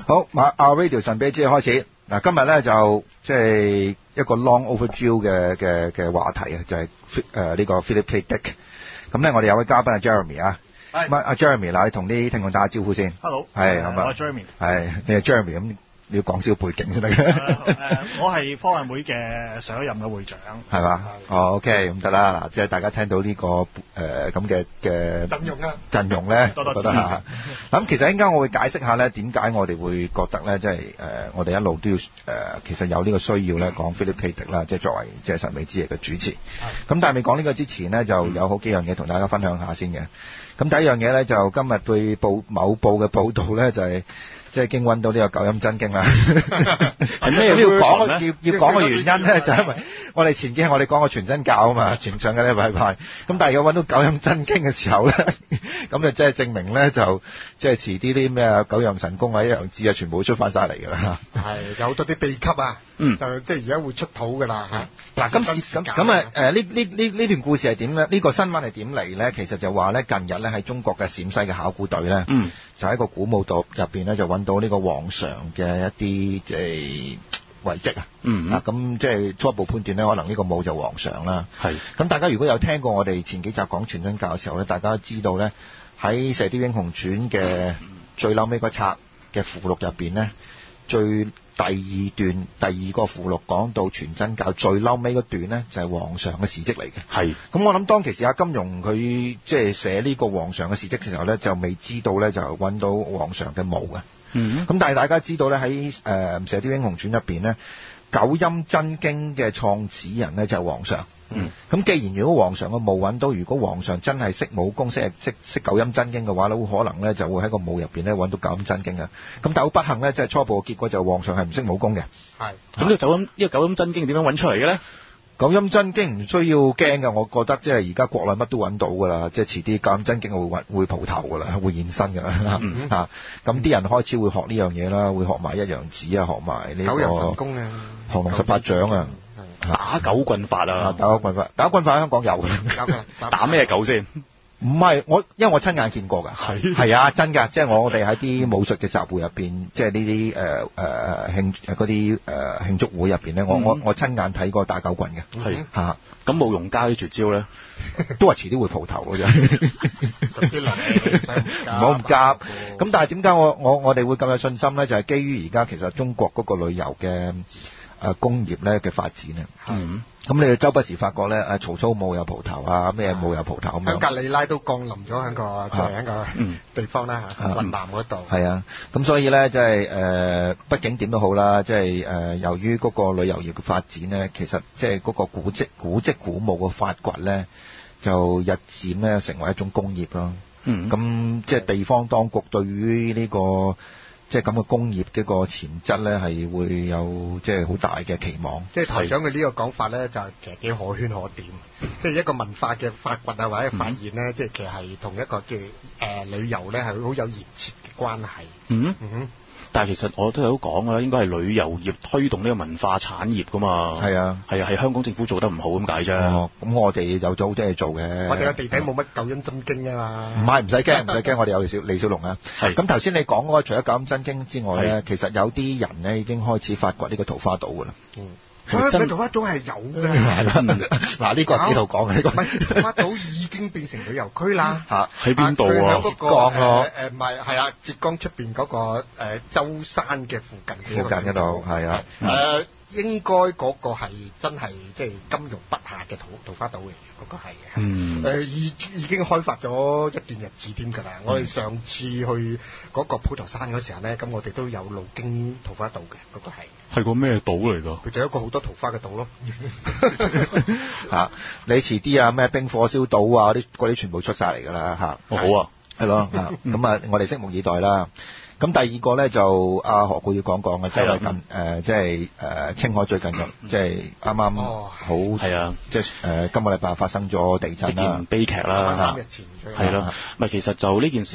好，Radio 神秘之夜開始。嗱，今日咧就即係一個 long overdue 嘅話題啊，就係呢個 Philip K. Dick。咁咧，我哋有位嘉賓係 Jeremy 啊。咁阿 Jeremy 嗱，你同啲聽眾打下招呼先。 Hello。 係係咪？ 我係 Jeremy。 係，你係 Jeremy 咁。你要講少背景先得嘅。 我係科運會嘅上一任嘅會長。 係嘛？哦 ，OK， 咁得啦。嗱，即係大家聽到呢個咁嘅陣容咧， 多覺得嚇。咁其實一陣間我會解釋下咧，點解我哋會覺得咧，即係我哋一路都要其實有呢個需要咧，講 Philip K. Dick 啦，即係作為即係神秘之夜嘅主持。咁但係未講呢個之前呢，就有好幾樣嘢同大家分享下先嘅。咁第一樣嘢咧，就今日對某報嘅報導咧，就係。即係已經揾到呢個九陰真經啦，係咩都要講？要講嘅原因咧，就係因為我哋前幾日我哋講過全真教啊嘛，全上嘅禮拜派。咁但係如果揾到九陰真經嘅時候咧，咁就即係證明咧，就即係遲啲啲咩九陽神功啊、一陽指啊，全部都出翻晒嚟㗎啦。 係有好多啲秘笈啊，就即係而家會出土㗎啦嚇。 嗱咁呢段故事係點咧？呢個新聞係點嚟咧？其實就話咧，近日咧喺中國嘅陝西嘅考古隊咧，就喺個古墓度入邊咧就揾到呢個皇上嘅一啲即係遺跡啊。咁即係初步判斷咧，可能呢個墓就皇上啦。係。咁大家如果有聽過我哋前幾集講全真教嘅時候咧，大家都知道咧喺《射雕英雄傳》嘅最後尾嗰冊嘅附錄入邊咧，第二個附錄講到全真教最嬲尾嗰段呢，就係皇上嘅事蹟嚟嘅。係。咁我諗當其時阿金庸佢即係寫呢個皇上嘅事蹟嘅時候呢，就未知道呢，就揾到皇上嘅墓嘅。咁但係大家知道呢，喺射雕英雄傳入邊呢，九陰真經嘅創始人呢，就係皇上。咁既然如果皇上嘅墓揾到，如果皇上真係識武功、識九陰真經嘅話咧，好可能咧就會喺個墓入邊咧揾到九陰真經嘅。咁但係好不幸咧，即係初步嘅結果就係皇上係唔識武功嘅。係。咁呢個九陰真經點樣揾出嚟嘅咧？九陰真經唔需要驚㗎，我覺得即係而家國內乜都揾到㗎啦，即係遲啲九陰真經會蒲頭㗎啦，會現身㗎啦。咁啲人開始會學呢樣嘢啦，會學埋一陽指啊，學埋呢個九陽神功啊， 降龍十八掌啊。 打狗棍法啊！ 打狗棍法喺香港有嘅。 打咩狗先？ 唔係因為我親眼見過㗎。係啊，真㗎！即係我哋喺啲武術嘅集會入邊，即係呢啲嗰啲慶祝會入邊咧，我親眼睇過打狗棍嘅。係嚇。 咁冇用家啲絕招咧， 都係遲啲會蒲頭嘅啫。唔好咁急。咁但係點解我哋會咁有信心咧？就係基於而家其實中國嗰個旅遊嘅工業咧嘅發展啊，咁你哋周不時發覺咧，曹操墓有蒲頭啊，咩墓有蒲頭咁樣。 喺格里拉都降臨咗喺個即係一個地方啦嚇，雲南嗰度。係啊，咁所以咧即係畢竟點都好啦，即係由於嗰個旅遊業嘅發展咧，其實即係嗰個古蹟古墓嘅發掘咧，就日漸咧成為一種工業咯。咁即係地方當局對於呢個即係咁嘅工業嘅個潛質咧，係會有即係好大嘅期望。 即係台長嘅呢個講法咧，就其實幾可圈可點。即係一個文化嘅發掘啊，或者發現咧，即係其實係同一個嘅旅遊咧係好有熱切嘅關係。 但係其實我都有講㗎啦，應該係旅遊業推動呢個文化產業㗎嘛。係啊，係香港政府做得唔好咁解啫。 咁我哋有咗好多嘢做嘅。 我哋嘅地底冇乜九陰真經啊嘛。 唔係，唔使驚，我哋有李小龍啊。係。咁頭先你講嗰個除咗九陰真經之外咧，其實有啲人咧已經開始發掘呢個桃花島㗎啦。 桃花島係有㗎。 嗱，呢個係幾度講嘅呢個？ 桃花島已經變成旅遊區啦。 嚇，喺邊度啊？ 浙江咯。唔係，係啊，浙江出邊嗰個舟山嘅附近。 附近嗰度係啊。 應該嗰個係真係即係金庸筆下嘅桃花島嚟嘅，嗰個係已經開發咗一段日子添㗎啦。我哋上次去嗰個普陀山嗰時候咧，咁我哋都有路經桃花島嘅，嗰個係個咩島嚟㗎？ 佢就一個好多桃花嘅島咯。 嚇，你遲啲啊咩冰火燒島啊嗰啲全部出晒嚟㗎啦嚇。 好啊， 係咯嚇，咁啊我哋拭目以待啦。咁第二個咧就阿何故要講嘅，就係近即係青海最近就即係啱啱好係啊，即係今個禮拜發生咗地震啦， 悲劇啦， 3日前係咯，咪其實就呢件事我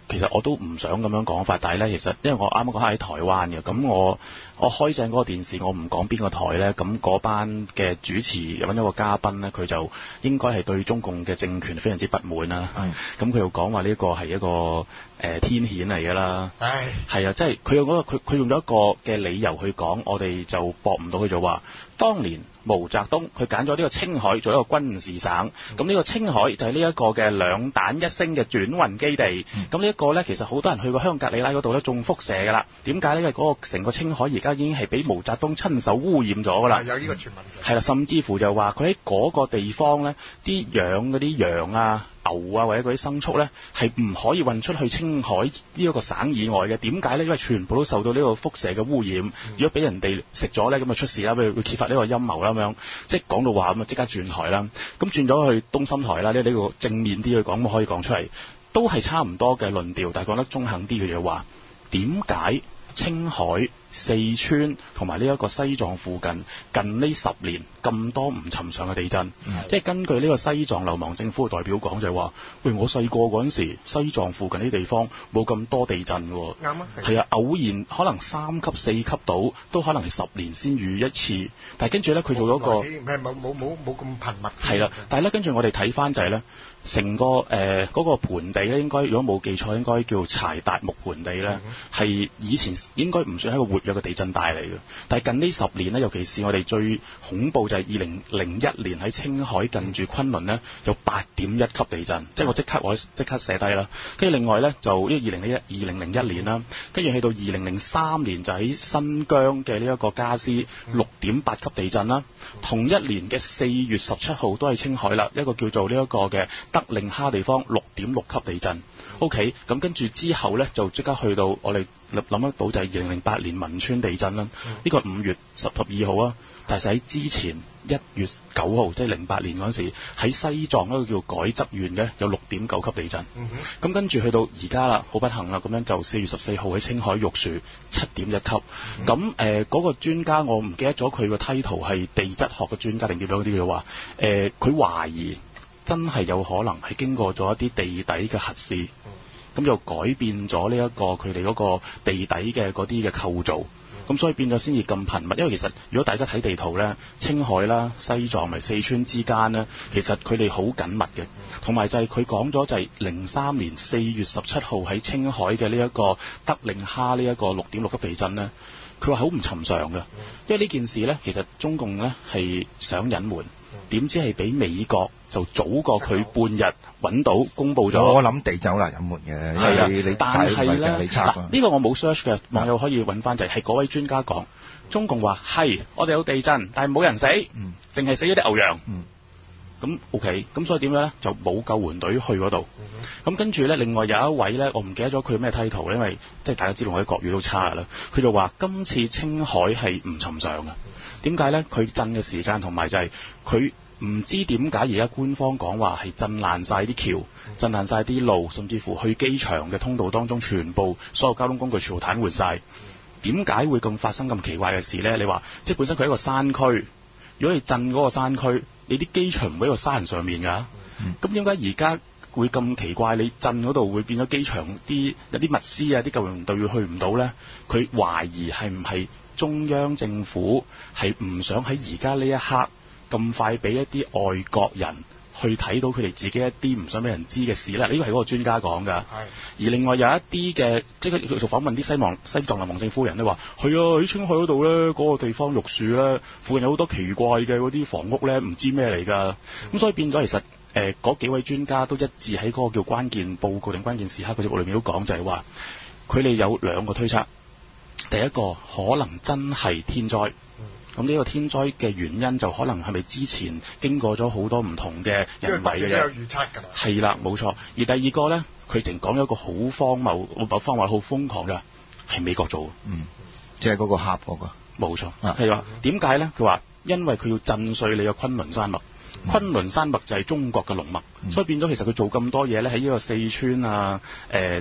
其實我都唔想咁樣講法，但係咧，其實因為我啱啱講喺台灣嘅，咁我開正嗰個電視，我唔講邊個台咧，咁嗰班嘅主持揾咗個嘉賓咧，佢就應該係對中共嘅政權非常之不滿啦。咁佢又講話呢個係一個天譴嚟㗎啦。係啊，即係佢用咗一個嘅理由去講，我哋就駁唔到。佢就話，當年毛澤東佢揀咗呢個青海做一個軍事省，咁呢個青海就係呢一個嘅兩彈一星嘅轉運基地。咁呢一個咧，其實好多人去過香格里拉嗰度咧中輻射㗎啦。點解呢？因為嗰個成個青海而家已經係俾毛澤東親手污染咗㗎啦。有呢個傳聞嘅。係啦，甚至乎就話佢喺嗰個地方咧，啲養嗰啲羊啊、牛啊或者嗰啲牲畜咧，係唔可以運出去青海呢一個省以外嘅。點解呢？因為全部都受到呢個輻射嘅污染。如果俾人哋食咗咧，咁就出事啦，會揭發呢個陰謀啦咁樣。即係講到話咁啊，即刻轉台啦。咁轉咗去東深台啦，呢個正面啲去講，可以講出嚟，都係差唔多嘅論調，但係講得中肯啲嘅嘢話，點解青海、四川同埋呢一個西藏附近呢10年咁多唔尋常嘅地震？即係根據呢個西藏流亡政府嘅代表講就係話，喂，我細個嗰陣時，西藏附近啲地方冇咁多地震喎。啱啊。係啊，偶然可能3級、4級到，都可能係10年先遇一次。但係跟住咧，佢做咗個冇咁頻密。係啦，但係咧跟住我哋睇翻就係咧。成個嗰個盆地咧，應該如果冇記錯，應該叫柴達木盆地咧，係以前應該唔算係一個活躍嘅地震帶嚟嘅。但係近呢10年咧，尤其是我哋最恐怖就係2001年喺青海近住昆侖咧，有8.1級地震，即係我即刻寫低啦。跟住另外咧就呢2001年啦，跟住去到2003年就喺新疆嘅呢一個加斯6.8級地震啦。同一年嘅4月17號都係青海啦，一個叫做呢一個嘅德令哈地方6.6級地震。OK， 咁跟住之後咧就即刻去到我哋諗得到就係2008年汶川地震啦。呢個5月12號啊，但係喺之前1月9號，即係08年嗰陣時，喺西藏一個叫改則縣嘅有6.9級地震。咁跟住去到而家啦，好不幸啦，咁樣就4月14號喺青海玉樹7.1級。咁嗰個專家我唔記得咗佢個 title 係地質學嘅專家定點樣嗰啲嘅話，佢懷疑真係有可能係經過咗一啲地底嘅核試，咁就改變咗呢一個佢哋嗰個地底嘅嗰啲嘅構造。咁所以變咗先至咁頻密，因為其實如果大家睇地圖咧，青海啦、西藏同埋四川之間咧，其實佢哋好緊密嘅。同埋就係佢講咗就係03年4月17號喺青海嘅呢一個德令哈呢一個6.6級地震咧，佢話好唔尋常嘅，因為呢件事咧其實中共咧係想隱瞞，點知係俾美國就早過佢半日揾到公佈咗。 我諗地震好難隱瞞嘅，係啊， 但係咧呢個我冇 search 嘅，網友可以揾翻就係嗰位專家講，中共話係我哋有地震，但係冇人死，淨係死咗啲牛羊。咁 OK， 咁所以點樣咧？就冇救援隊去嗰度。咁跟住咧，另外有一位咧，我唔記得咗佢咩 title，因為即係大家知道我啲國語都差啦。佢就話今次青海係唔尋常嘅。點解咧？佢震嘅時間同埋就係佢唔知點解而家官方講話係震爛晒啲橋，震爛晒啲路，甚至乎去機場嘅通道當中，全部所有交通工具全部癱瘓晒。點解會咁發生咁奇怪嘅事咧？你話即係本身佢係一個山區。如果你震嗰個山區，你啲機場唔喺個山上面㗎，咁點解而家會咁奇怪？你震嗰度會變咗機場有啲物資啊，啲救援隊去唔到呢？佢懷疑係唔係中央政府係唔想喺而家呢一刻咁快俾一啲外國人去睇到佢哋自己一啲唔想俾人知嘅事呢？呢個係嗰個專家講㗎。而另外有一啲嘅，即係佢做訪問啲西藏流亡政夫人咧，話係啊，喺青海嗰度咧，嗰個地方玉樹咧，附近有好多奇怪嘅嗰啲房屋咧，唔知咩嚟㗎。咁所以變咗其實嗰幾位專家都一致喺嗰個叫關鍵報告定關鍵時刻嗰節目裏面都講，就係話佢哋有2個推測。第一個可能真係天災。咁呢個天災嘅原因就可能係咪之前經過咗好多唔同嘅人為嘅嘢？有預測㗎啦。係啦，冇錯。而第二個咧，佢淨講咗一個好荒謬、好瘋狂嘅，係美國做。 即係嗰個峽嗰個。冇錯。 係話點解咧？佢話因為佢要震碎你嘅昆侖山脈。昆侖山脈就係中國嘅龍脈，所以變咗其實佢做咁多嘢咧，喺呢個四川啊、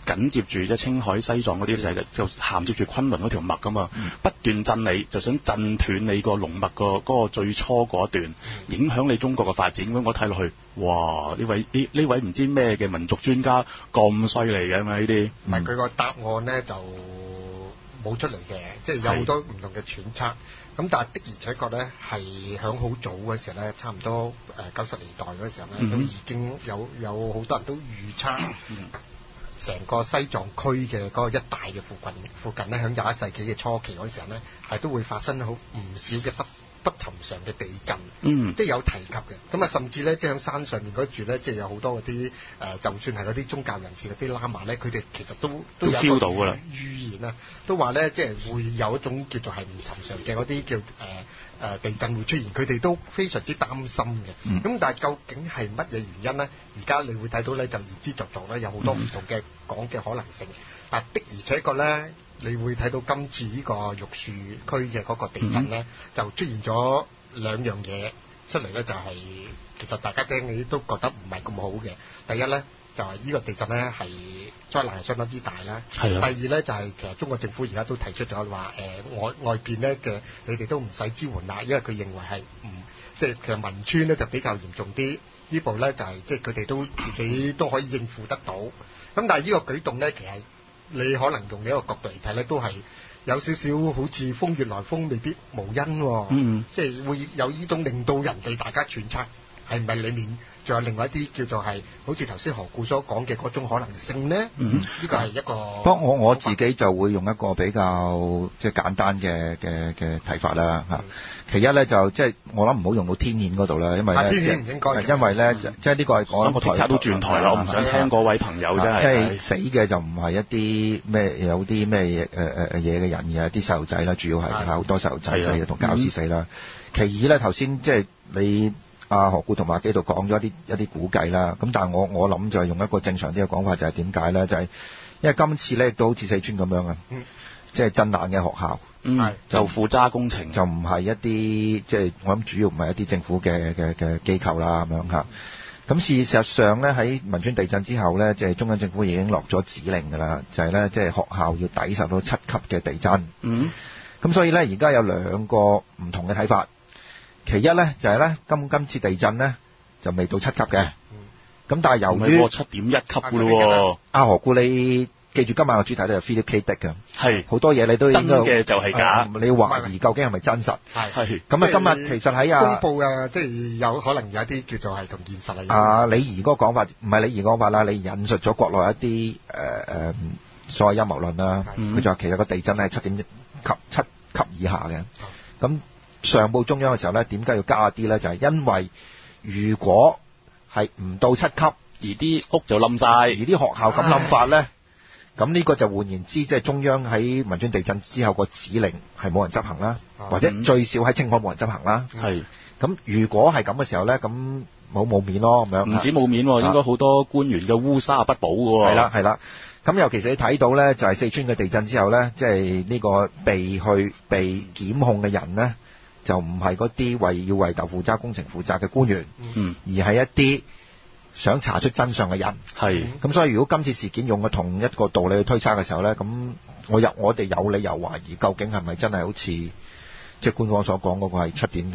緊接住即係青海、西藏嗰啲就銜接住昆侖嗰條脈咁啊，不斷震你，就想震斷你個龍脈嗰個最初嗰一段，影響你中國嘅發展。咁我睇落去，哇！呢位唔知咩嘅民族專家咁犀利嘅嘛？呢啲唔係佢個答案咧就冇出嚟嘅，即係有好多唔同嘅揣測。咁但係的而且確咧係響好早嗰時咧，差唔多90年代嗰時候咧，都已經有好多人都預測成個西藏區嘅嗰個一帶嘅附近咧，響21世紀嘅初期嗰時候咧，係都會發生好唔少嘅不尋常嘅地震，即係有提及嘅。咁啊，甚至咧，即係喺山上面嗰住咧，即係有好多嗰啲就算係嗰啲宗教人士嗰啲喇嘛咧，佢哋其實都有 feel 到㗎啦。預言啊，都話咧，即係會有一種叫做係唔尋常嘅嗰啲叫地震會出現，佢哋都非常之擔心嘅。咁但係究竟係乜嘢原因咧？而家你會睇到咧，就言之鑿鑿咧，有好多唔同嘅講嘅可能性。但的而且確咧，你會睇到今次呢個玉樹區嘅嗰個地震咧，就出現咗兩樣嘢出嚟咧，就係其實大家聽你都覺得唔係咁好嘅。第一咧就係呢個地震咧係災難係相當之大啦。第二咧就係其實中國政府而家都提出咗話外邊咧嘅你哋都唔使支援啦，因為佢認為係即係其實汶川咧就比較嚴重啲，呢步咧就係即係佢哋都自己都可以應付得到。咁但係呢個舉動咧，其實你可能用呢一個角度嚟睇咧，都係有少少好似風月來風未必無因，即係會有呢種令到人哋大家揣測係唔係裡面仲有另外一啲叫做係好似頭先何故所講嘅嗰種可能性呢？呢個係一個。 不過我自己就會用一個比較即係簡單嘅睇法啦嚇。其一咧就即係我諗唔好用到天譴嗰度啦，因為咧天譴唔應該， 因為咧即係呢個係我諗我即刻都轉台啦，我唔想聽嗰位朋友真係。 即係死嘅就唔係一啲咩有啲咩嘢嘅人，而係啲細路仔啦，主要係好多細路仔死同教師死啦。其二咧頭先即係你何故同埋阿基度講咗一啲估計啦，咁但係我諗就係用一個正常啲嘅講法，就係點解咧？就係因為今次咧都好似四川咁樣啊，即係震難嘅學校， 就負責工程， 就唔係一啲即係我諗主要唔係一啲政府嘅機構啦咁樣嚇。咁事實上咧喺汶川地震之後咧，即係中央政府已經落咗指令㗎啦，就係咧即係學校要抵受到7級嘅地震。咁所以咧而家有兩個唔同嘅睇法。其一咧就係咧今次地震咧就未到7級嘅，咁但係由於 7.1級㗎咯喎。 何故你記住今晚嘅主題咧係 Philip K. Dick 嘅，係好多嘢你都應該真嘅就係假， 你要懷疑究竟係咪真實？ 係咁啊！今日其實喺公佈啊，即係有可能有一啲叫做係同現實係李儀嗰個講法，唔係李儀講法啦，你引述咗國內一啲所謂陰謀論啦，佢就話其實個地震係7級以下嘅，咁。上報中央嘅時候咧，點解要加一啲咧？就係因為如果係唔到7級， 而啲屋就冧晒， 而啲學校咁諗法咧，咁呢個就換言之，即係中央喺汶川地震之後個指令係冇人執行啦，或者最少喺青海冇人執行啦。係咁，如果係咁嘅時候咧，咁冇面咯，咁樣唔止冇面，應該好多官員嘅烏紗不保嘅喎。 係啦。咁尤其是你睇到咧，就係四川嘅地震之後咧，即係呢個被檢控嘅人咧。就唔係嗰啲要為豆腐渣工程負責嘅官員，而係一啲想查出真相嘅人。係咁，所以如果今次事件用嘅同一個道理去推測嘅時候咧，咁我哋有理由懷疑，究竟係咪真係好似即係官方所講嗰個係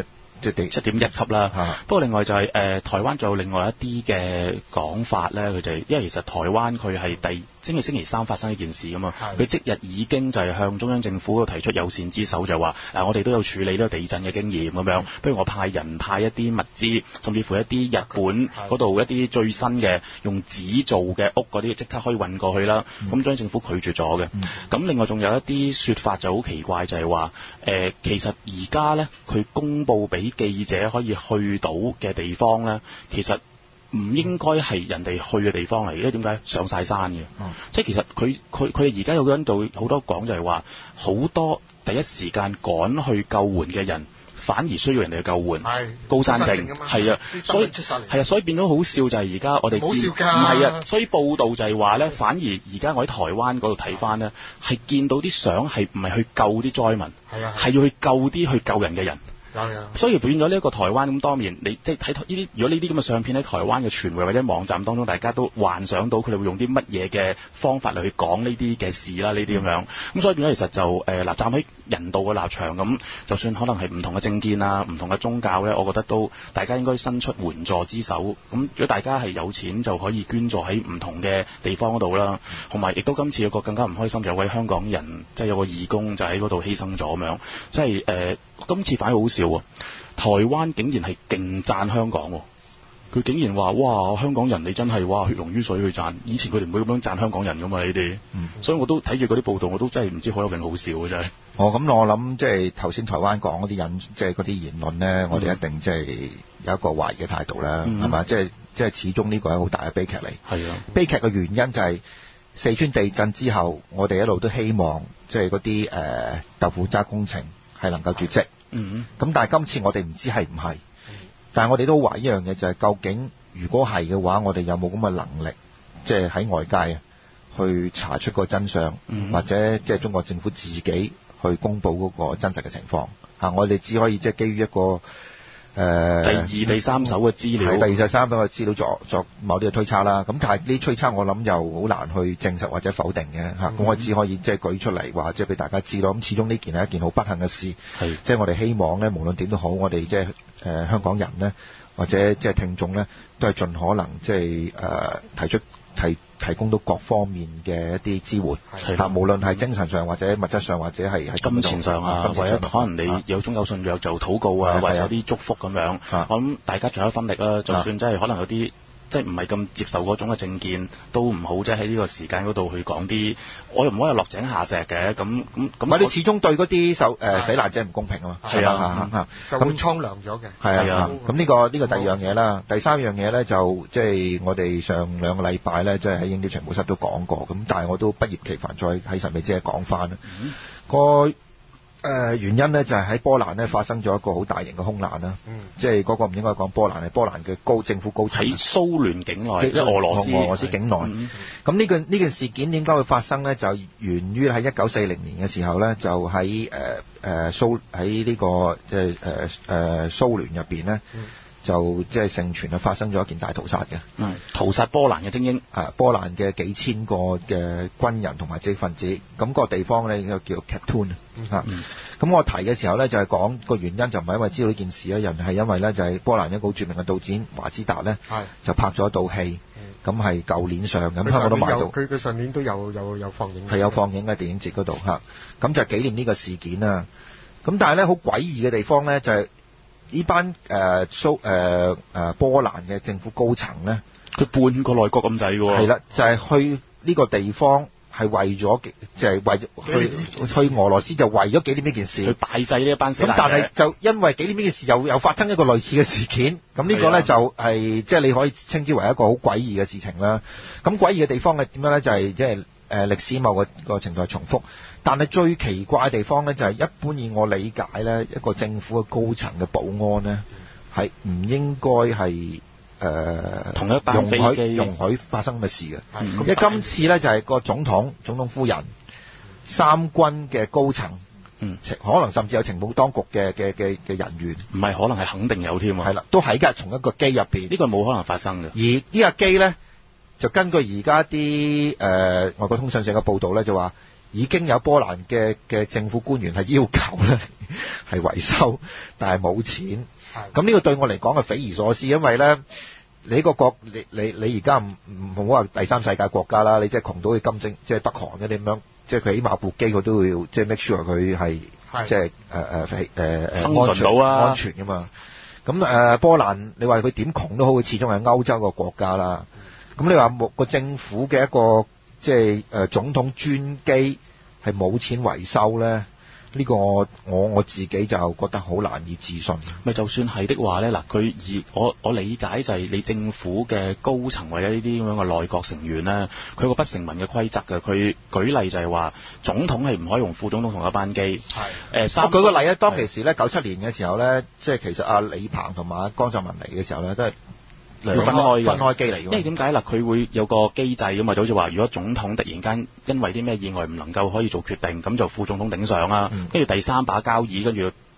7.1 級啦。不過另外就係台灣仲有另外一啲嘅講法咧，佢哋因為其實台灣佢係星期三發生一件事㗎嘛，佢即日已經就係向中央政府提出友善之手，就話我哋都有處理呢個地震嘅經驗咁樣，不如我派一啲物資，甚至乎一啲日本嗰度一啲最新嘅用紙做嘅屋嗰啲，即刻可以運過去啦。咁中央政府拒絕咗嘅。咁另外仲有一啲說法就好奇怪，就係話其實而家咧佢公佈俾記者可以去到嘅地方咧，其實唔應該係人哋去嘅地方嚟，因為點解上晒山嘅？即係其實佢而家有嗰度好多講就係話，好多第一時間趕去救援嘅人，反而需要人哋嘅救援。高山症係啊，所以變咗好笑就係而家我哋唔係啊，所以報道就係話咧，反而而家我喺台灣嗰度睇翻咧，係見到啲相係唔係去救啲災民，係要去救啲去救人嘅人。 所以變咗呢一個台灣咁當然，你即係睇呢啲，如果呢啲咁嘅相片喺台灣嘅傳媒或者網站當中，大家都幻想到佢哋會用啲乜嘢嘅方法嚟去講呢啲嘅事啦，呢啲咁樣。咁所以變咗其實就站喺人道嘅立場咁，就算可能係唔同嘅政見啊、唔同嘅宗教咧，我覺得都大家應該伸出援助之手。咁如果大家係有錢就可以捐助喺唔同嘅地方嗰度啦，同埋亦都今次有個更加唔開心，有位香港人即係有個義工就喺嗰度犧牲咗咁樣，即係今次反而好笑喎，台灣竟然係勁讚香港喎，佢竟然話哇香港人你真係哇血濃於水去讚，以前佢哋唔會咁樣讚香港人噶嘛你哋，所以我都睇住嗰啲報道，我都真係唔知好有定好笑嘅真係。 咁我諗即係頭先台灣講嗰啲人，即係嗰啲言論咧，我哋一定即係有一個懷疑嘅態度啦，係嘛？即係始終呢個係好大嘅悲劇嚟。係啊，悲劇嘅原因就係四川地震之後，我哋一路都希望即係嗰啲豆腐渣工程係能夠絕跡。咁但係今次我哋唔知係唔係，但係我哋都懷疑一樣嘢，就係究竟如果係嘅話，我哋有冇咁嘅能力，即係喺外界去查出個真相，或者即係中國政府自己去公佈嗰個真實嘅情況。我哋只可以即係基於一個第二、第三手嘅資料，第二、第三手嘅資料作某啲嘅推測啦。咁但係呢啲推測我諗又好難去證實或者否定嘅嚇。咁我只可以即係舉出嚟話，即係俾大家知咯。咁始終呢件係一件好不幸嘅事，即係我哋希望咧，無論點都好，我哋即係香港人咧，或者即係聽眾咧，都係盡可能即係提供到各方面嘅一啲支援，無論係精神上或者物質上或者係金錢上啊，或者可能你有宗教信仰就禱告啊，或者有啲祝福咁樣。我諗大家盡一分力啦，就算真係可能有啲即係唔係咁接受嗰種嘅政見，都唔好即係喺呢個時間嗰度去講啲，我又唔可以落井下石嘅。咁你始終對嗰啲死難者唔公平啊嘛。係啊， 就會蒼涼咗嘅。 係啊，咁呢個第二樣嘢啦。第三樣嘢咧就即係我哋上2個禮拜咧，即係喺英超情報室都講過。咁但係我都不厭其煩再喺神秘之夜講翻啦。原因咧就係喺波蘭咧發生咗一個好大型嘅空難啦，即係嗰個唔應該講波蘭，係波蘭嘅政府高層喺蘇聯境內，即係俄羅斯境內。咁呢件事件點解會發生咧？就源於喺1940年嘅時候咧，就喺呢個即係蘇聯入邊咧。就即係盛傳發生咗一件大屠殺嘅，屠殺波蘭嘅精英，波蘭嘅幾千個嘅軍人同埋知識分子。咁個地方咧叫 Kaptun 咁我提嘅時候咧就係講個原因就唔係因為知道呢件事，人係因為咧就係波蘭一個好著名嘅導演華茲達咧就拍咗一套戲，咁係舊年上咁香港都買到。 佢上年都有放映， 係有放映嘅電影節嗰度咁就紀念呢個事件啦。咁但係咧好詭異嘅地方咧就係。呢班波蘭嘅政府高層咧，佢半個內閣咁滯喎。係啦，就係去呢個地方係為咗，就係為去俄羅斯就為咗紀念呢件事，去拜祭呢一班死難者。咁但係就因為紀念呢件事，又發生一個類似嘅事件。咁呢個咧就係即係你可以稱之為一個好詭異嘅事情啦。咁詭異嘅地方係點樣咧？就係即係歷史某個程度係重複。但係最奇怪嘅地方咧，就係一般以我理解咧，一個政府嘅高層嘅保安咧，係唔應該係同一班飛機容許發生咁嘅事嘅。因為今次咧就係個總統夫人、三軍嘅高層，可能甚至有情報當局嘅人員，唔係可能係肯定有添啊。係啦，都喺㗎，從一個機入邊，呢個冇可能發生嘅。而呢架機咧，就根據而家啲外國通訊社嘅報導咧，就話。已經有波蘭嘅政府官員係要求咧係維修，但係冇錢。咁呢個對我嚟講係匪夷所思，因為咧你個國你而家唔好話第三世界國家啦，你即係窮到去金正即係北韓嗰啲咁樣，即係佢起碼部機佢都要即係 make sure 佢係即係生存到啊安全㗎嘛。咁波蘭你話佢點窮都好，佢始終係歐洲個國家啦。咁你話個政府嘅一個即係總統專機係冇錢維修咧，呢個我自己就覺得好難以置信。咪就算係的話咧，嗱佢我理解就係你政府嘅高層或者呢啲咁樣嘅內閣成員咧，佢個不成文嘅規則嘅。佢舉例就係話，總統係唔可以用副總統同一班機。我舉個例啊，當其時咧97年嘅時候咧，即係其實阿李鵬同埋江澤民嚟嘅時候咧，都係。要分開機嚟嘅，因為點解啦？佢會有個機制㗎嘛，就好似話，如果總統突然間因為啲咩意外唔能夠可以做決定，咁就副總統頂上啦。跟住第三把交椅，跟住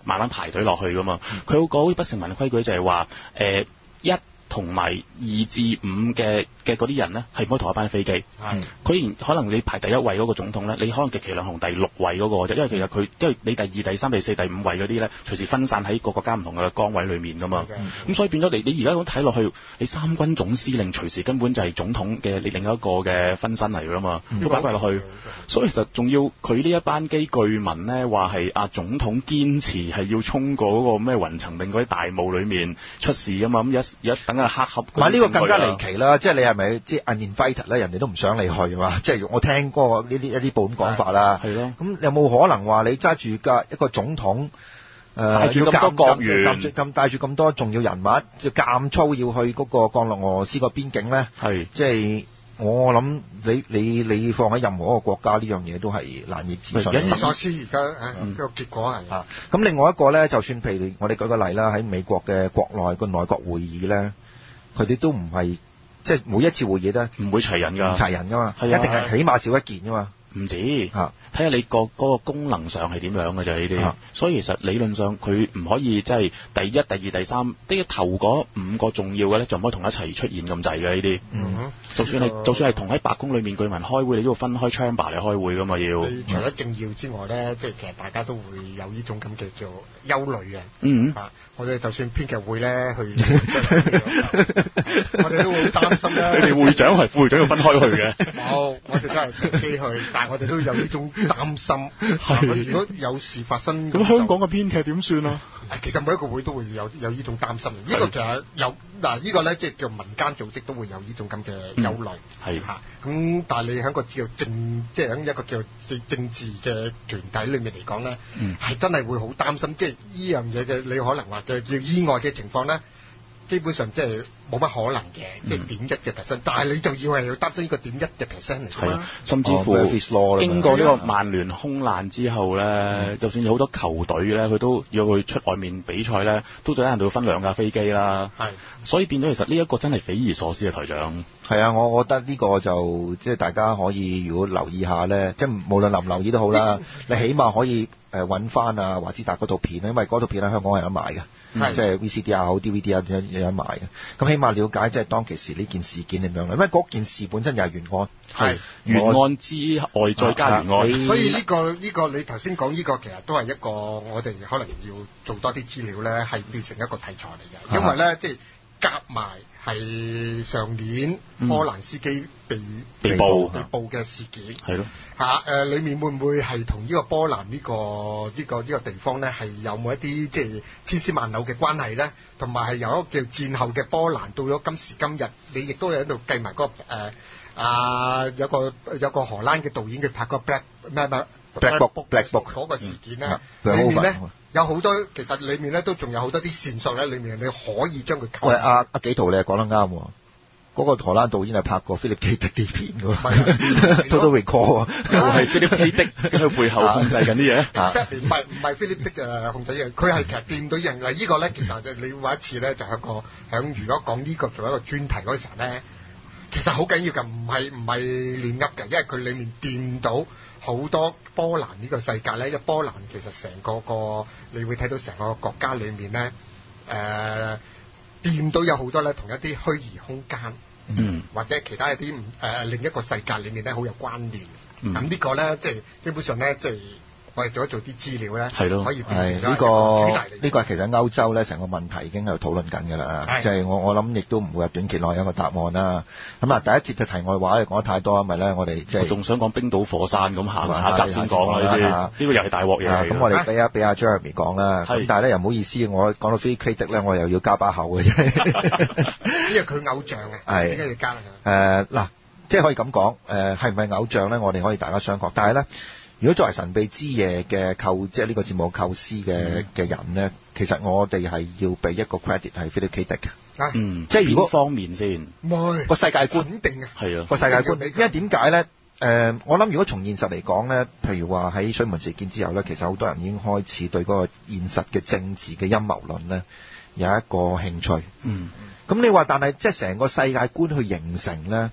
慢慢排隊落去噶嘛。佢有個不成文嘅規矩就係話1同埋2至5嘅嗰啲人呢，係唔可以同一班飛機。佢可能你排第1位嗰個總統呢，你可能極其量同第6位嗰個啫，因為其實因為你第2、第3、第4、第5位嗰啲呢，隨時分散喺各個國家唔同嘅崗位裏面噶嘛。咁所以變咗你而家咁睇落去，你三軍總司令隨時根本就係總統嘅你另一個嘅分身嚟噶嘛，都擺落去。所以其實仲要佢呢一班機據聞呢，話係總統堅持係要衝過嗰個咩雲層定嗰啲大霧裏面出事噶嘛。咁而家等下黑盒。 呢個更加離奇啦！即係你係咪即係 uninvited 咧？人哋都唔想你去嘛？即係我聽過呢啲一啲報咁講法啦。係咯。咁有冇可能話你揸住一個總統帶住咁多國員， 帶住咁多重要人物，就監粗要去嗰個降落俄羅斯個邊境咧？係。即係我諗你放喺任何一個國家呢樣嘢都係難以置信。 匪夷所思而家個結果係啊。 咁另外一個咧，就算譬如我哋舉個例啦，喺美國嘅國內個內閣會議咧。佢哋都唔係即係每一次會議咧，唔會齊人㗎，唔齊人㗎嘛，一定係起碼少一件㗎嘛。唔止睇下你嗰個功能上係點樣嘅啫呢啲。所以其實理論上佢唔可以即係第1、第2、第3啲頭嗰5個重要嘅咧，就唔可以同一齊出現咁滯嘅呢啲。就算係同喺白宮裏面據聞開會，你都要分開 chamber 嚟開會㗎嘛要。 除咗政要之外咧，即係其實大家都會有呢種咁嘅叫憂慮嘅。我哋就算編劇會咧去，我哋都會擔心咧。 你哋會長係副會長要分開去嘅。 冇，我哋都係乘機去，但係我哋都有呢種擔心。如果有事發生， 咁香港嘅編劇點算啊？ 其實每一個會都會有呢種擔心。呢個其實有呢個咧，即係叫民間組織都會有呢種咁嘅憂慮。係咁，但係你喺個叫即係喺一個叫政治嘅團體裏面嚟講咧，係真係會好擔心。即係呢樣嘢嘅，你可能話嘅叫意外嘅情況咧，基本上即係冇乜可能嘅，即係0.1%。但係你就要係要擔心呢個0.1%嚟。係啊， 甚至乎經過呢個曼聯空難之後咧，就算有好多球隊咧，佢都要去出外面比賽咧，都最低限度要分2架飛機啦。係，所以變咗其實呢一個真係匪夷所思嘅台長。係啊，我覺得呢個就即係大家可以如果留意下咧，即係無論留唔留意都好啦，你起碼可以揾翻啊華之達嗰套片咧，因為嗰套片喺香港係有得賣嘅。即係 VCD 啊好 DVD 啊有得賣嘅，咁起碼了解即係當其時呢件事件點樣，因為嗰件事本身就係懸案，係懸案之外再加懸案， 所以呢個你頭先講呢個其實都係一個我哋可能要做多啲資料咧，係變成一個題材嚟嘅，因為咧即係夾埋係上年波蘭司機被捕嘅事件，係咯裏面會唔會係同呢個波蘭呢個地方咧係有冇一啲即係千絲萬縷嘅關係咧？同埋係由一個叫戰後嘅波蘭到咗今時今日，你亦都喺度計埋嗰個有個荷蘭嘅導演佢拍個 Black Book 嗰個事件咧，裏面咧有好多其實裏面咧都仲有好多啲線索咧，裏面你可以將佢溝。喂，阿紀陶你係講得啱喎。嗰個荷蘭導演係拍過菲利普基迪啲片㗎，都 recall 又係菲利普基迪喺佢背後控制緊啲嘢。 唔係菲利普控制嘅，佢係其實掂到人。呢個咧其實你話一次咧就係如果講呢個做一個專題嗰時候咧，其實好緊要㗎，唔係亂噏嘅，因為佢裡面掂到好多波蘭呢個世界咧，因為波蘭其實成個你會睇到成個國家裡面咧掂到有好多咧同一啲虛擬空間，或者其他一啲另一個世界裏面咧好有關聯。咁呢個咧即係基本上咧即係我哋做啲資料咧，可以變成呢個其實歐洲咧成個問題已經喺度討論緊㗎啦。即係我諗亦都唔會有短期內有一個答案啦。咁第一節嘅題外話講得太多，因為咧我哋即係我仲想講冰島火山咁下集先講啦。呢個又係大鑊嘢。咁我哋俾阿 Jeremy 講啦。咁但係咧又唔好意思，我講到菲基迪咧，我又要加把口嘅。因為佢偶像啊，點解要加啊？嗱，即係可以咁講，係唔係偶像咧？我哋可以大家商榷。但係咧，如果作為神秘之夜嘅即係呢個節目構思嘅人咧，其實我哋係要俾一個 credit 係菲利基迪嘅。即係如果方面先，個世界觀肯定嘅，係啊個世界觀。因為點解咧？我諗如果從現實嚟講咧，譬如話喺水門事件之後咧，其實好多人已經開始對嗰個現實嘅政治嘅陰謀論咧有一個興趣。咁你話，但係即係成個世界觀去形成咧，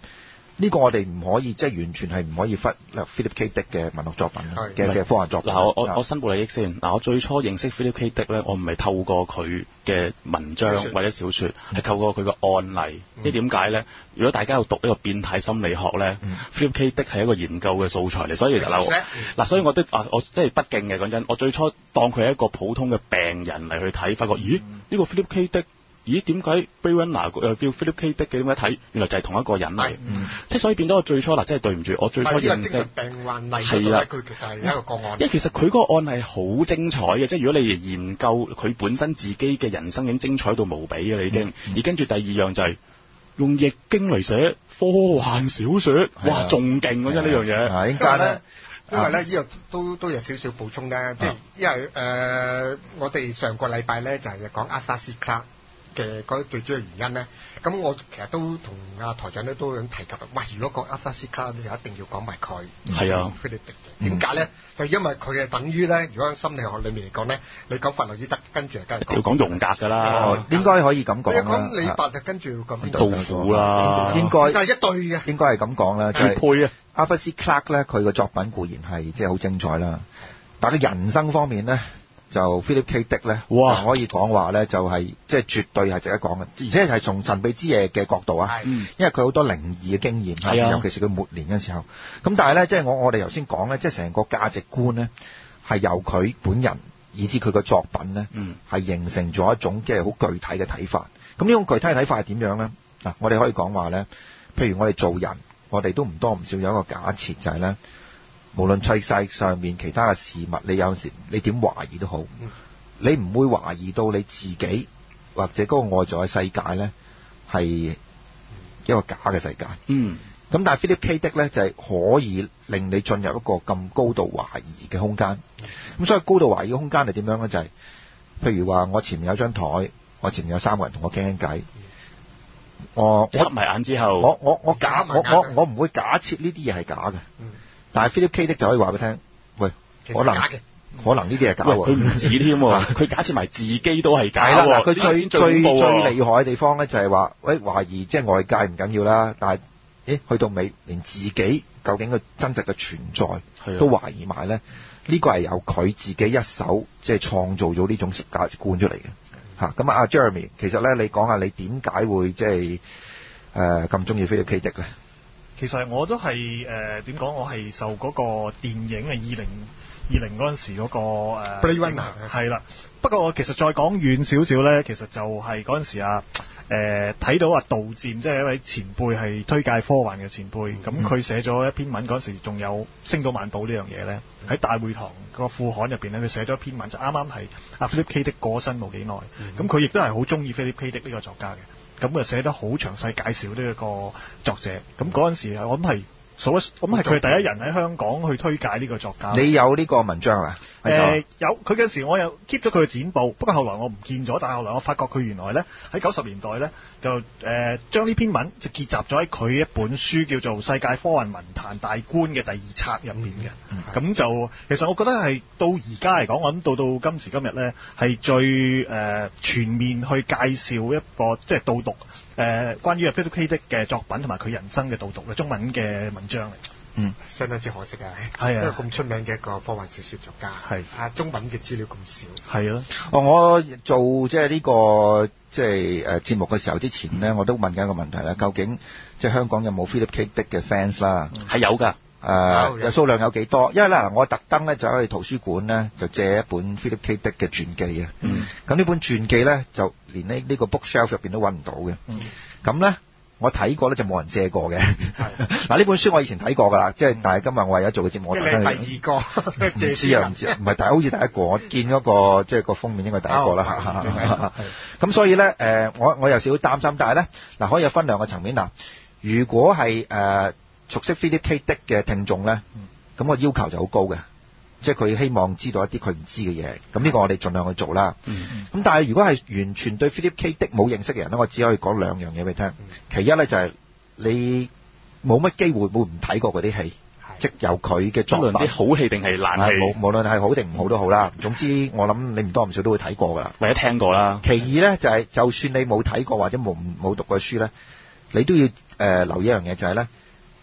呢個我哋唔可以即係完全係唔可以忽略 Philip K. Dick 嘅文學作品嘅科幻作品。 嗱，我申報利益先。嗱，我最初認識 Philip K. Dick 咧，我唔係透過佢嘅文章或者小説，係透過佢個案例。即係點解咧？如果大家有讀呢個變態心理學咧，Philip K. Dick 係一個研究嘅素材嚟，所以所以我即係不敬嘅講真。我最初當佢係一個普通嘅病人嚟去睇，發覺咦呢個 Philip K. Dick。咦？點解 Blade Runner 又叫 Philip K. Dick 嘅？點解睇？原來就係同一個人嚟。即係所以變咗我最初真係對唔住，我最初認識病患例係啦，佢其實係一個個案。 因為其實佢嗰個案係好精彩嘅，即係如果你研究佢本身自己嘅人生已經精彩到無比嘅啦，已經。而跟住第二樣就係用易經嚟寫科幻小説，哇！仲勁嗰陣呢樣嘢。 應該咧。 因為咧，呢個都有少少補充咧，即係因為我哋上個禮拜咧就係講 Arthur C. Clarke 嘅嗰最主要原因咧，咁我其實都同阿台長咧都有提及，喂，如果講 Arthur C. Clarke 咧，就一定要講埋佢。 係啊 ，Philip Dick 點解咧？就因為佢係等於咧，如果喺心理學裏面嚟講咧，你講弗洛伊德，跟住梗係要講榮格㗎啦， 應該可以咁講啦。 講李白就跟住咁杜甫啦， 應該係一對嘅， 應該係咁講啦。 絕配啊 ！Arthur C. Clarke 咧，佢個作品固然係即係好精彩啦，但係佢人生方面咧。就 Philip K. Dick 咧，哇！可以講話咧，就係即係絕對係值得講嘅，而且係從神秘之夜嘅角度啊，因為佢好多靈異嘅經驗，尤其是佢末年嘅時候。咁但係咧，即係我哋頭先講咧，即係成個價值觀咧，係由佢本人以至佢個作品咧，係形成咗一種即係好具體嘅睇法。咁呢種具體嘅睇法係點樣咧？嗱，我哋可以講話咧，譬如我哋做人，我哋都唔多唔少有一個假設就係咧。無論世界上面其他嘅事物，你有時你點懷疑都好，你唔會懷疑到你自己或者嗰個外在嘅世界咧係一個假嘅世界。咁但係 Philip K. Dick 咧就係可以令你進入一個咁高度懷疑嘅空間。咁所以高度懷疑嘅空間係點樣咧？就係譬如話我前面有張台，我前面有3個人同我傾傾偈，我合埋眼之後， 我唔會假設呢啲嘢係假嘅。但係 Philip K. Dick 就可以話俾你聽，喂，可能呢啲係假喎。 佢唔止添喎，佢假設埋自己都係假喎。 嗱，佢最厲害嘅地方咧就係話，喂，懷疑即係外界唔緊要啦，但係去到尾連自己究竟佢真實嘅存在都懷疑埋咧，呢個係由佢自己一手即係創造咗呢種價值觀出嚟嘅嚇。咁啊 Jeremy， 其實咧你講下你點解會即係咁中意 Philip K. Dick 咧？ 其實我都係點講？我係受嗰個電影啊2020嗰陣時嗰個 Blade Runner 係啦。不過我其實再講遠少少咧，其實就係嗰陣時睇到杜漸，即係一位前輩係推介科幻嘅前輩，咁佢寫咗一篇文嗰陣時，仲有《星島晚報》呢樣嘢咧，喺大會堂個副刊入邊咧，佢寫咗一篇文，就啱啱係阿 Philip K. Dick 過身冇幾耐，咁佢亦都係好中意 Philip K. Dick 呢個作家嘅。咁啊寫得好詳細介紹呢一個作者，咁嗰陣時我諗係佢第一人喺香港去推介呢個作家。你有呢個文章啊？ 有，佢嗰陣時我有 keep 咗佢嘅剪報，不過後來我唔見咗，但係後來我發覺佢原來咧喺90年代咧就將呢篇文就結集咗喺佢一本書叫做《世界科幻文壇大觀》嘅第2冊入面嘅。咁就其實我覺得係到而家嚟講，我諗到今時今日咧係最全面去介紹一個即係導讀關於 Philip K. Dick 嘅作品同埋佢人生嘅導讀嘅中文嘅文章嚟。 相當之可惜啊！ 係啊， 因為咁出名嘅一個科幻小説作家，中文嘅資料咁少。 係啊， 我做即係呢個即係節目嘅時候之前咧，我都問緊一個問題啦，究竟即係香港有冇 Philip K. Dick 嘅 fans 啦？ 係有㗎， 數量有幾多？因為咧，我特登咧就去圖書館咧就借一本 Philip K. Dick 嘅傳記啊。咁呢本傳記咧就連呢個 bookshelf 入邊都揾唔到嘅。咁咧。我睇過咧就冇人借過嘅。嗱呢本書我以前睇過㗎啦，即係但係今日我為咗做嘅節目，我睇第2個唔知啊，唔係好似第一個，我見嗰個即係個封面應該第一個啦。咁所以咧我有少少擔心，但係咧嗱可以有分兩個層面嗱。如果係熟悉 Philip K. Dick 嘅聽眾咧，咁個要求就好高嘅。即係佢希望知道一啲佢唔知嘅嘢，咁呢個我哋盡量去做啦。咁但係如果係完全對 Philip K. Dick 冇認識嘅人咧，我只可以講2樣嘢俾你聽。其一咧就係你冇乜機會會唔睇過嗰啲戲，即係由佢嘅作品，無論啲好戲定係爛戲，無論係好定唔好都好啦。總之我諗你唔多唔少都會睇過㗎啦， 或者聽過啦。 其二咧就係就算你冇睇過或者冇讀過書咧，你都要留意一樣嘢就係咧。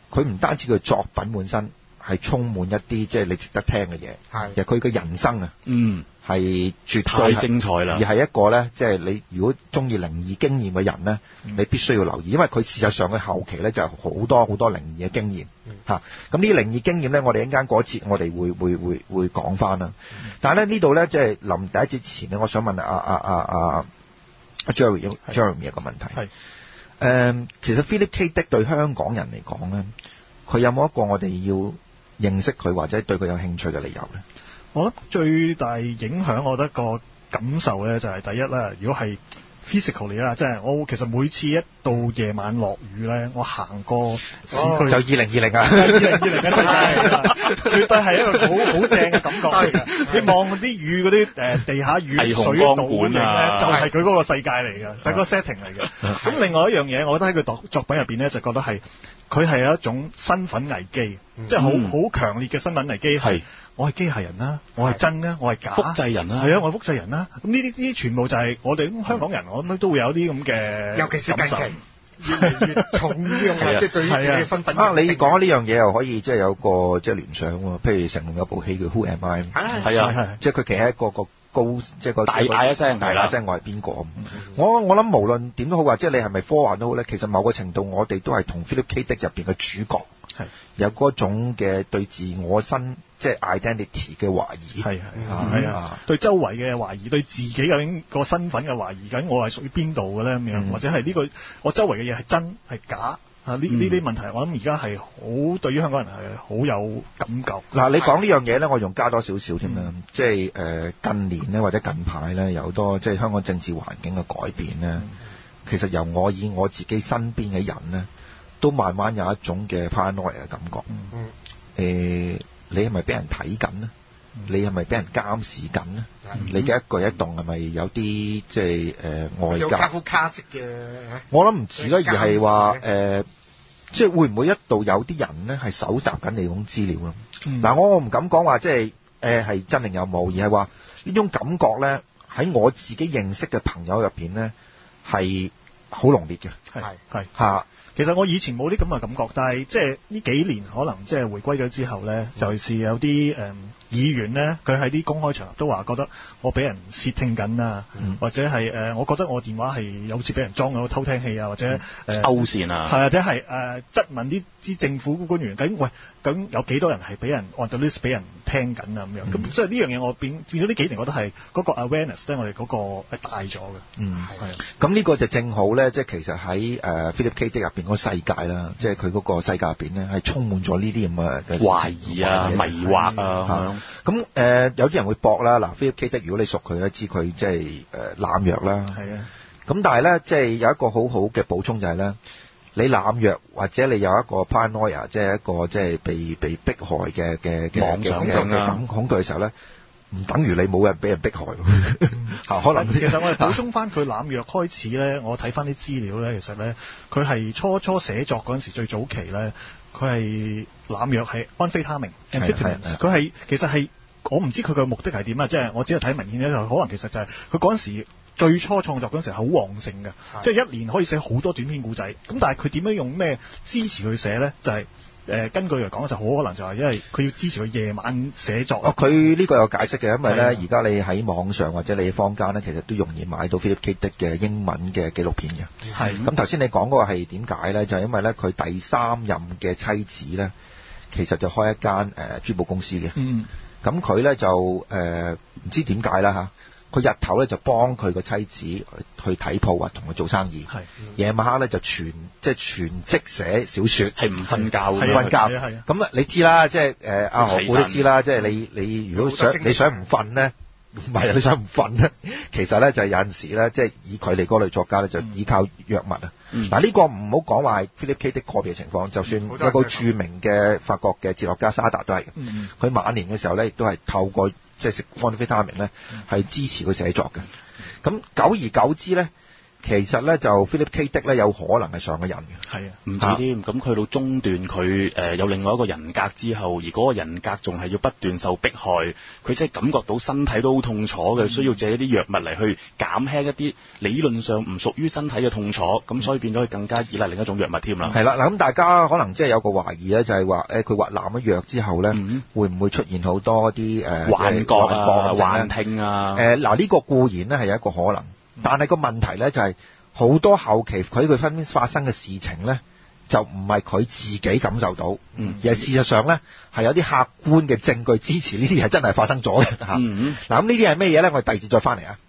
佢唔單止佢作品本身係充滿一啲即係你值得聽嘅嘢，其實佢嘅人生啊，係絕對太精彩啦， 而係一個咧，即係你如果中意靈異經驗嘅人咧，你必須要留意，因為佢事實上佢後期咧就有好多好多靈異嘅經驗嚇。咁呢啲靈異經驗咧，我哋一陣間嗰節我哋會講翻啦。但係咧呢度咧，即係臨第一節之前咧，我想問阿 Jeremy 一個問題。其實 Philip K. Dick 對香港人嚟講咧，佢有冇一個我哋要認識佢或者對佢有興趣嘅理由咧？ 我覺得最大影響，我覺得個感受咧就係第一啦。如果係 physically 啦，即係我其實每次一到夜晚落雨咧，我行過市區就2020啊 ，2020嘅世界，絕對係一個好正嘅感覺嚟嘅。你望啲雨嗰啲地下雨水倒影咧，就係佢嗰個世界嚟嘅，就係嗰個 setting 嚟嘅。咁另外一樣嘢，我覺得喺佢作品入邊咧，就覺得係佢係有一種身份危機，即係好強烈嘅身份危機係。我係機械人啦，我係真啦，我係假， 複製人啦， 係啊，我係複製人啦。咁呢啲全部就係我哋香港人，我諗都會有啲咁嘅， 尤其是近期越嚟越重呢樣嘢，即係對於自己嘅身份。 你講呢樣嘢又可以即係有個即係聯想喎。譬如成龍有部戲叫 Who Am I？ 係啊， 即係佢企喺個高，即係個大嗌一聲， 大嗌一聲，我係邊個？我諗無論點都好，或者你係咪科幻都好咧，其實某個程度我哋都係同 Philip K. Dick 入邊嘅主角有嗰種嘅對自我即係 identity 嘅懷疑，係對周圍嘅懷疑，對自己究竟個身份嘅懷疑，究竟我係屬於邊度嘅咧咁樣，或者係呢個我周圍嘅嘢係真係假啊？呢啲問題，我諗而家係好對於香港人係好有感覺。 嗱，你講呢樣嘢咧，我仲加多少少添啦，即係近年咧或者近排咧有好多即係香港政治環境嘅改變咧，其實由我以我自己身邊嘅人咧，都慢慢有一種嘅 paranoia 嘅感覺。你係咪俾人睇緊呢？你係咪俾人監視緊呢？你嘅一舉一動係咪有啲即係外界？有卡夫卡式嘅。我諗唔止啦，而係話即係會唔會一度有啲人呢係搜集緊你種資料咯？嗱，我唔敢講話即係係真定有冇，而係話呢種感覺呢，喺我自己認識嘅朋友入邊呢，係好濃烈嘅。係嚇。 其實我以前冇啲咁嘅感覺，但係即係呢幾年可能即係回歸咗之後咧，就係有啲議員咧，佢喺啲公開場合都話覺得我俾人竊聽緊啊，或者係我覺得我電話係有似俾人裝咗偷聽器啊，或者勾線啊， 係或者係質問啲政府官員究竟有幾多人係俾人 on the list 俾人聽緊啊咁樣，咁所以呢樣嘢我變咗呢幾年覺得係嗰個 awareness 咧，我哋嗰個大咗嘅。 係。咁呢個就正好咧，即係其實喺Philip K. Dick 入邊嗰個世界啦，即係佢嗰個世界入邊咧係充滿咗呢啲咁嘅懷疑啊、迷惑啊。 咁有啲人會駁啦，嗱 Philip K. Dick 如果你熟佢咧，知佢即係濫藥啦。係啊。咁但係咧，即係有一個好好嘅補充就係咧，你濫藥或者你有一個 paranoia， 即係一個即係被迫害嘅妄想嘅恐懼嘅時候咧，唔等於你冇人俾人迫害。可能其實我哋補充翻佢濫藥開始咧，我睇翻啲資料咧，其實咧佢係初寫作嗰陣時最早期咧，佢係濫藥係安非他命 amphetamines， 佢係其實係我唔知佢嘅目的係點啊，即係我只係睇文獻咧，就可能其實就係佢嗰陣時最初創作嗰陣時係好旺盛嘅，即係一年可以寫好多短篇故仔。咁但係佢點樣用咩支持佢寫咧？就係根據嚟講就好可能就係因為佢要支持佢夜晚寫作。 佢呢個有解釋嘅，因為咧而家你喺網上或者你坊間咧，其實都容易買到 Philip K. Dick 嘅英文嘅紀錄片嘅。係。咁頭先你講嗰個係點解咧？就係因為咧佢第三任嘅妻子咧，其實就開一間珠寶公司嘅。咁佢咧就唔知點解啦嚇。佢日頭咧就幫佢個妻子去睇鋪啊，同佢做生意。夜晚黑咧就全職寫小説，係唔瞓覺嘅。瞓覺。咁啊，你知啦，即係阿何故都知啦，即係你如果想唔瞓咧，唔係你想唔瞓咧，其實咧就係有陣時咧，即係以佢哋嗰類作家咧，就依靠藥物啊。嗱呢個唔好講話係 Philip K. Dick 個別情況，就算有個著名嘅法國嘅哲學家沙達都係嘅。佢晚年嘅時候咧，亦都係透過即係食安非他命咧，係支持佢寫作嘅。咁久而久之咧， 其實咧就 Philip K. Dick 咧有可能係上咗癮嘅。 係啊， 唔止添。咁去到中段佢有另外一個人格之後，而嗰個人格仲係要不斷受迫害，佢即係感覺到身體都好痛楚嘅，需要借一啲藥物嚟去減輕一啲理論上唔屬於身體嘅痛楚，咁所以變咗佢更加依賴另一種藥物添啦。 係啦，嗱咁大家可能即係有個懷疑咧，就係話佢話濫咗藥之後咧，會唔會出現好多啲幻覺啊、幻聽啊？ 嗱呢個固然咧係有一個可能，但係個問題咧就係好多後期佢身邊發生嘅事情咧，就唔係佢自己感受到，而係事實上咧係有啲客觀嘅證據支持呢啲嘢真係發生咗嘅嚇。嗱咁呢啲係咩嘢咧？我哋第二節再翻嚟啊。